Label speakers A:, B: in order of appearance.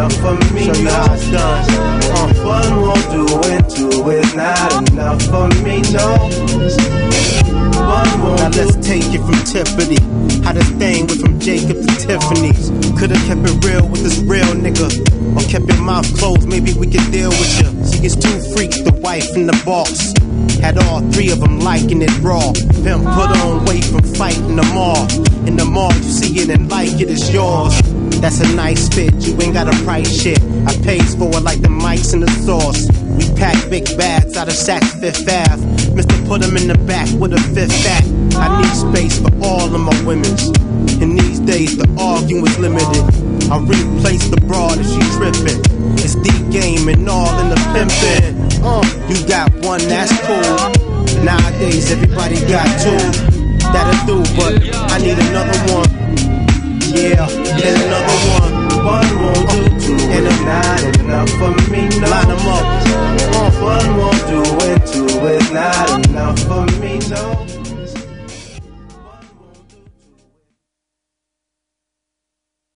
A: enough for me.
B: Show you how it's done.
A: One won't do it, two is not enough for me, no. One won't.
B: Now let's take it from Tiffany. How this thing went from Jacob to Tiffany's. Could've kept it real with this real nigga, or kept your mouth closed, maybe we could deal with you. See, it's two freaks, the wife and the boss. Had all three of them liking it raw. Pimp put on weight from fighting them all. In the mall, you see it and like it, it's yours. That's a nice fit, you ain't gotta price shit. I pays for it like the mics and the sauce. We pack big bags out of Saks Fifth Ave. Mr. Put them in the back with a fifth back. I need space for all of my women's. In these days, the arguing's limited. I replace the broad if she trippin'. It's the game and all in the pimpin'. You got one, that's cool. Nowadays, everybody got two. That'll do, but I need another one. Yeah, and another one.
A: One won't do, two
B: and
A: is not enough for me, no.
B: Line them up.
A: One won't do it, two is not enough for me, no.